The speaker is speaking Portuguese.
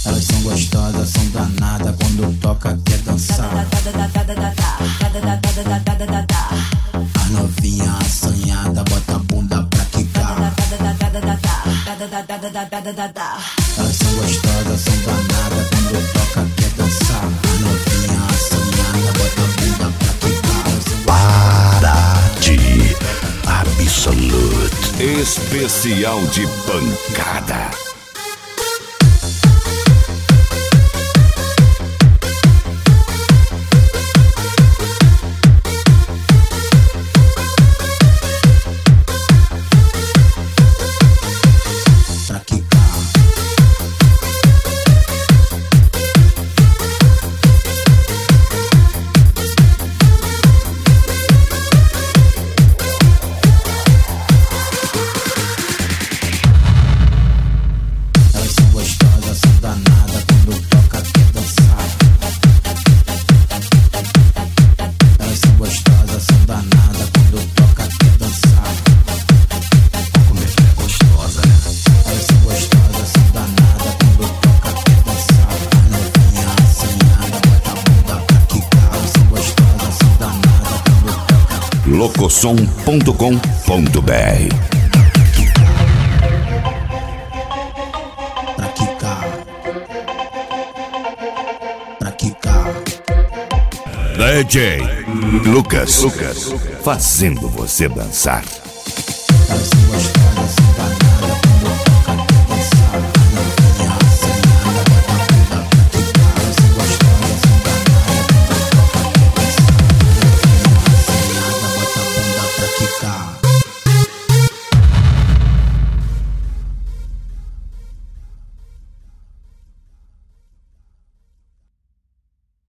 Elas são gostosas, são danadas, quando toca quer dançar. As novinha assanhada, bota a bunda pra quicar. Elas são gostosas, são danadas, quando toca quer dançar. As novinha assanhada, bota a bunda pra quicar. Parati Absolute especial de pancada. Locosom.com.br. Pra quicar, pra quicar. DJ Lucas fazendo você dançar. Elas são gostosas.